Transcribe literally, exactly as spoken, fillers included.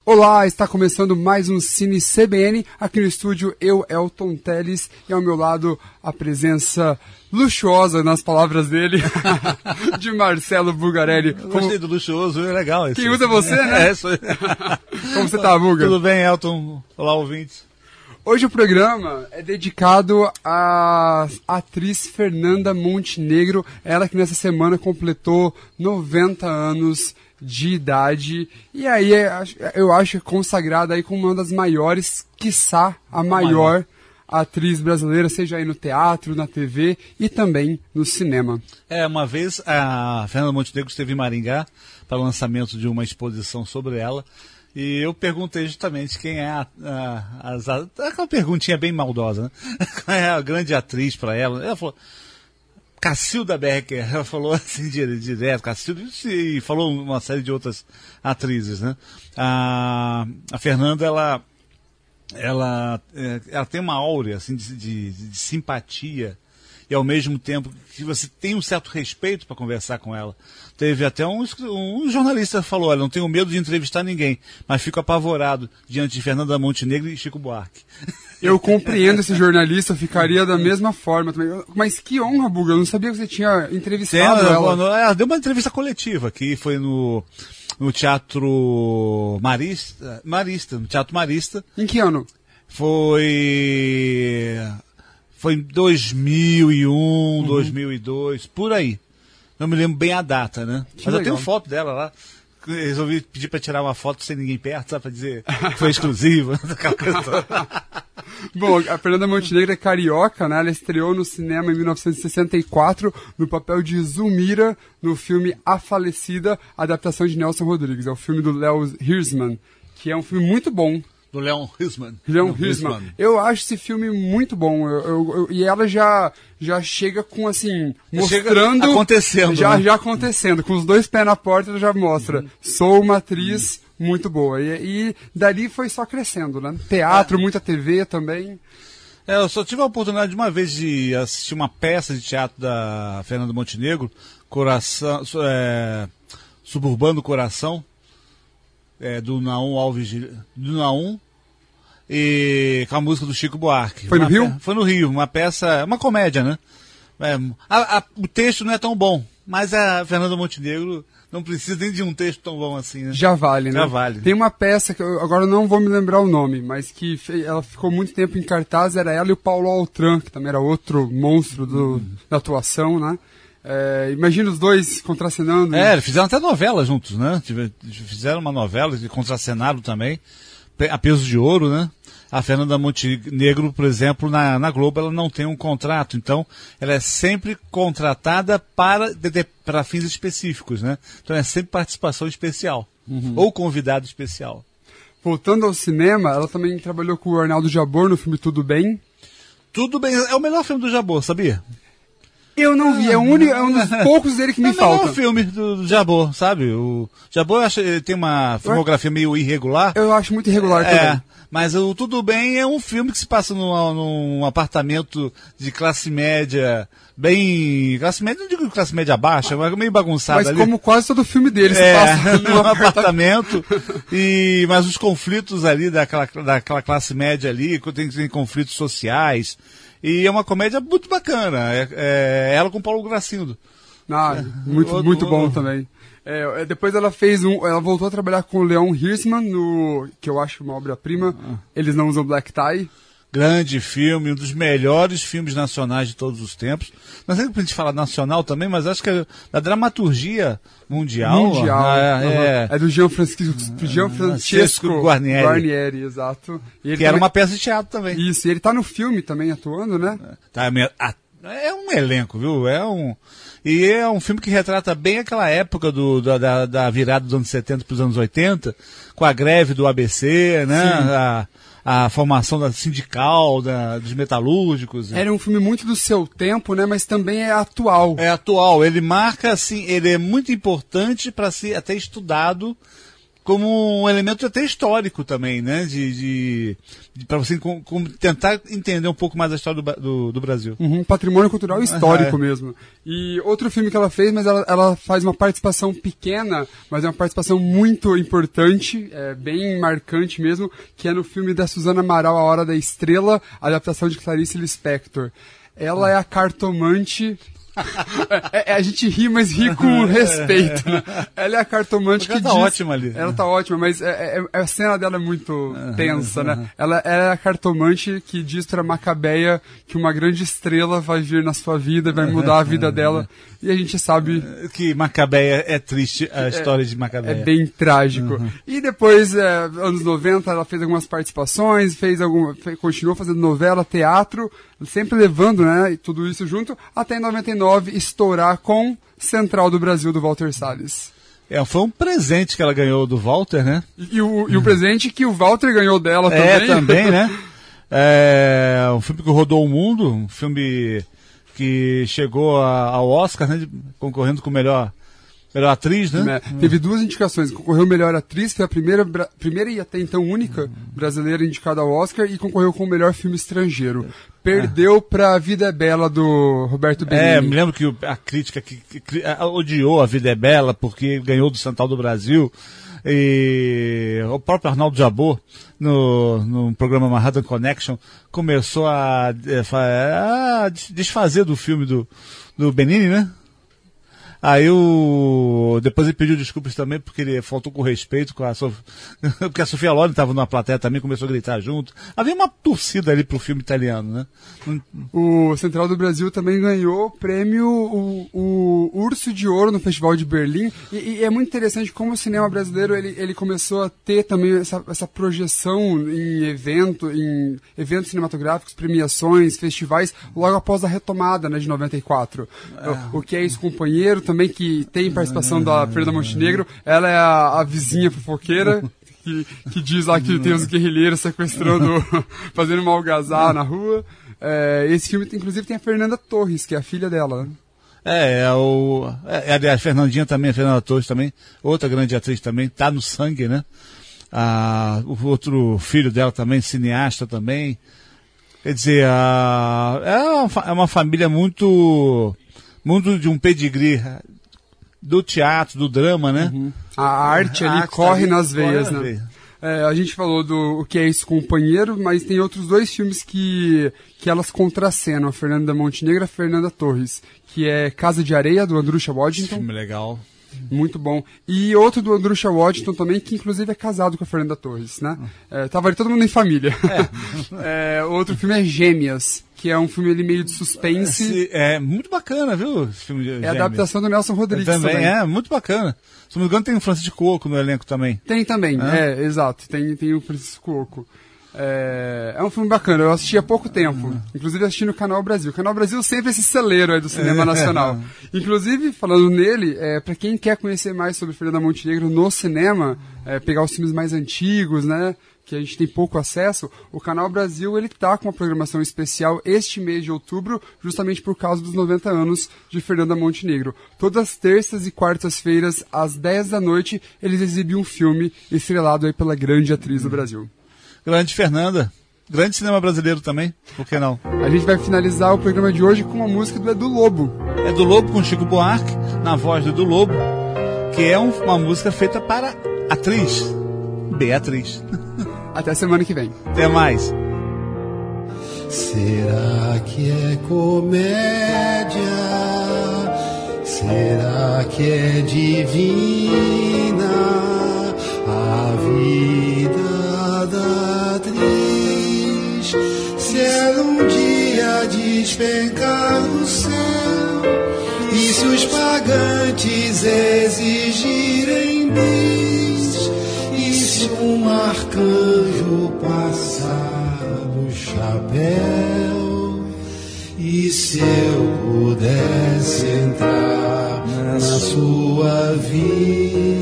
Olá, está começando mais um Cine C B N, aqui no estúdio eu, Elton Teles, e ao meu lado a presença luxuosa, nas palavras dele, de Marcelo Bugarelli. Eu gostei Como... do luxuoso, é legal esse. Quem usa você, né? É, sou... Como você tá, Buga? Tudo bem, Elton? Olá, ouvintes. Hoje o programa é dedicado à atriz Fernanda Montenegro, ela que nessa semana completou noventa anos de idade, e aí eu acho consagrada aí como uma das maiores, quiçá a maior, maior atriz brasileira, seja aí no teatro, na T V e também no cinema. É, uma vez a Fernanda Montenegro esteve em Maringá para o lançamento de uma exposição sobre ela, e eu perguntei justamente quem é a, a, as, a aquela perguntinha bem maldosa, né? Qual é a grande atriz para ela? Ela falou Cacilda Becker, ela falou assim direto, Cacilda, e falou uma série de outras atrizes, né? A, a Fernanda, ela, ela, ela tem uma áurea assim, de, de, de simpatia, e ao mesmo tempo que você tem um certo respeito para conversar com ela. Teve até um, um jornalista que falou, olha, não tenho medo de entrevistar ninguém, mas fico apavorado diante de Fernanda Montenegro e Chico Buarque. Eu compreendo esse jornalista, ficaria da mesma forma também. Mas que honra, Buga, eu não sabia que você tinha entrevistado Tem, ela. ela. Ela deu uma entrevista coletiva, que foi no, no Teatro Marista, Marista, no Teatro Marista. Em que ano? Foi... Foi em dois mil e um, uhum. dois mil e dois, por aí. Não me lembro bem a data, né? Que Mas legal. Eu tenho foto dela lá. Resolvi pedir para tirar uma foto sem ninguém perto, sabe? Para dizer que foi exclusiva. Bom, a Fernanda Montenegro é carioca, né? Ela estreou no cinema em mil novecentos e sessenta e quatro no papel de Zulmira no filme A Falecida, adaptação de Nelson Rodrigues. É o filme do Léo Hirschman, que é um filme muito bom. Do Leon Hirschman. Leon Hirschman. Eu acho esse filme muito bom. Eu, eu, eu, e ela já, já chega com, assim, mostrando... Chega acontecendo, Já, né? já acontecendo. Com os dois pés na porta, ela já mostra. Uhum. Sou uma atriz uhum. muito boa. E, e dali foi só crescendo, né? Teatro, é. muita T V também. É, eu só tive a oportunidade de uma vez de assistir uma peça de teatro da Fernanda Montenegro, Coração, é, Suburbano Coração, é, do Naum Alves, do Naum, e com a música do Chico Buarque. Foi no uma Rio? Pe... Foi no Rio, uma peça, uma comédia, né? É, a, a, o texto não é tão bom, mas a Fernanda Montenegro não precisa nem de um texto tão bom assim, né? Já vale, né? Já vale. Tem uma peça, que eu agora não vou me lembrar o nome, mas que ela ficou muito tempo em cartaz, era ela e o Paulo Altran, que também era outro monstro do, hum. da atuação, né? É, imagina os dois contracenando. É, eles fizeram até novela juntos, né? Fizeram uma novela e contracenaram também, a peso de ouro, né? A Fernanda Montenegro, por exemplo, na, na Globo, ela não tem um contrato, então ela é sempre contratada para, de, de, para fins específicos, né? Então é sempre participação especial, uhum. ou convidado especial. Voltando ao cinema, ela também trabalhou com o Arnaldo Jabor no filme Tudo Bem. Tudo Bem, é o melhor filme do Jabor, sabia? Eu não vi, é, um único, é um dos poucos dele que me é falta. É o filme do, do Jabor, sabe? O Jabor, eu acho, ele tem uma filmografia meio irregular. Eu acho muito irregular é, também. Mas o Tudo Bem é um filme que se passa num, num apartamento de classe média, bem... Classe média, não digo classe média baixa, mas meio bagunçado mas ali. Mas como quase todo filme dele, se é, passa num apartamento. e, mas os conflitos ali daquela, daquela classe média ali, tem, tem conflitos sociais. E é uma comédia muito bacana. É, é ela com Paulo Gracindo. Ah, é, muito, outro, muito bom outro. também. É, depois ela fez um. Ela voltou a trabalhar com o Leon Hirschman, no, que eu acho uma obra-prima. Ah. Eles Não Usam Black Tie. Grande filme, um dos melhores filmes nacionais de todos os tempos. Não sei se a gente fala nacional também, mas acho que é da dramaturgia mundial. Mundial. É, é. é do Jean Francisco, Jean Francesco Guarnieri. Guarnieri, exato. E ele que era também... uma peça de teatro também. Isso, e ele tá no filme também atuando, né? Tá, é um elenco, viu? É um... E é um filme que retrata bem aquela época do, da, da virada dos anos setenta para os anos oitenta, com a greve do A B C, né? A, a formação da sindical, da, dos metalúrgicos. Era um filme muito do seu tempo, né? Mas também é atual. É atual. Ele marca, assim, ele é muito importante para ser até estudado como um elemento até histórico também, né? De, de, de para você com, com, tentar entender um pouco mais a história do, do, do Brasil. Uhum, patrimônio cultural histórico ah, é. mesmo. E outro filme que ela fez, mas ela, ela faz uma participação pequena, mas é uma participação muito importante, é, bem marcante mesmo, que é no filme da Suzana Amaral, A Hora da Estrela, adaptação de Clarice Lispector. Ela é a cartomante... é, é, a gente ri, mas ri com respeito, né? Ela é a cartomante que ela tá diz... ótima ali. Ela tá ótima, mas é, é, a cena dela é muito tensa, né? Ela, ela é a cartomante que diz pra Macabeia que uma grande estrela vai vir na sua vida, vai mudar a vida dela. E a gente sabe... que Macabeia é triste, a história é, de Macabeia. É bem trágico. Uhum. E depois, é, anos noventa, ela fez algumas participações, fez algum, fez, continuou fazendo novela, teatro, sempre levando, né, tudo isso junto, até em noventa e nove estourar com Central do Brasil, do Walter Salles. É, foi um presente que ela ganhou do Walter, né? E, e, o, e o presente que o Walter ganhou dela também. É, também, né? É um filme que rodou o mundo, um filme que chegou a, ao Oscar, né, concorrendo com o melhor, melhor atriz, né? É, teve duas indicações, concorreu melhor atriz, foi a primeira, primeira e até então única brasileira indicada ao Oscar, e concorreu com o melhor filme estrangeiro. Perdeu é. pra Vida é Bela, do Roberto Benigni. É, me lembro que a crítica que, que a, odiou A Vida é Bela porque ganhou do Central do Brasil. E o próprio Arnaldo Jabor, no, no programa Manhattan Connection, começou a, a desfazer do filme do, do Benigni, né? Aí o... depois ele pediu desculpas também porque ele faltou com respeito com a Sof... porque a Sofia Loren estava numa plateia também, começou a gritar junto. Havia uma torcida ali pro filme italiano, né? O Central do Brasil também ganhou o prêmio o, o Urso de Ouro no Festival de Berlim. E, e é muito interessante como o cinema brasileiro ele, ele começou a ter também essa, essa projeção em evento, em eventos cinematográficos, premiações, festivais, logo após a retomada, né, de noventa e quatro. É. O, o Que é Isso, Companheiro, também, que tem participação da Fernanda Montenegro. Ela é a, a vizinha fofoqueira que, que diz lá que tem os guerrilheiros sequestrando, fazendo uma algazarra na rua. É, esse filme, inclusive, tem a Fernanda Torres, que é a filha dela, né? É, é o. É, a Fernandinha também, a Fernanda Torres também, outra grande atriz também, tá no sangue, né? Ah, o outro filho dela também, cineasta também. Quer dizer, a, é, uma, é uma família muito. Muito de um pedigree do teatro, do drama, né? Uhum. A arte ali a arte corre nas veias, corre né? É, a gente falou do O Que É Isso, Companheiro, mas tem outros dois filmes que, que elas contracenam, a Fernanda Montenegro e a Fernanda Torres, que é Casa de Areia, do Andrusha Waddington. Filme legal. Muito bom. E outro do Andrusha Waddington também, que inclusive é casado com a Fernanda Torres, né? É, tava ali todo mundo em família. É. É, outro filme é Gêmeas, que é um filme ali meio de suspense. É, é muito bacana, viu? Esse filme de é a adaptação do Nelson Rodrigues também. também. É, muito bacana. Se não me engano, tem o Francisco Oco no elenco também. Tem também, é, é exato. Tem, tem o Francisco Oco. É, é um filme bacana, eu assisti há pouco tempo. Uhum. Inclusive assisti no Canal Brasil. O Canal Brasil sempre esse celeiro aí do cinema nacional. Inclusive, falando nele, é, para quem quer conhecer mais sobre Fernanda Montenegro no cinema, é, pegar os filmes mais antigos, né? Que a gente tem pouco acesso, o Canal Brasil ele tá com uma programação especial este mês de outubro, justamente por causa dos noventa anos de Fernanda Montenegro. Todas as terças e quartas-feiras, às dez da noite, eles exibem um filme estrelado aí pela grande atriz do Brasil. Grande Fernanda. Grande cinema brasileiro também, por que não? A gente vai finalizar o programa de hoje com uma música do Edu Lobo. Edu Lobo com Chico Buarque, na voz do Edu Lobo, que é um, uma música feita para atriz, Beatriz. Até semana que vem. Até mais. Será que é comédia? Será que é divina a vida da atriz? Se ela um dia despencar no céu, e se os pagantes exigirem bis, e se um arcanjo passar no chapéu, e se eu pudesse entrar na sua vida?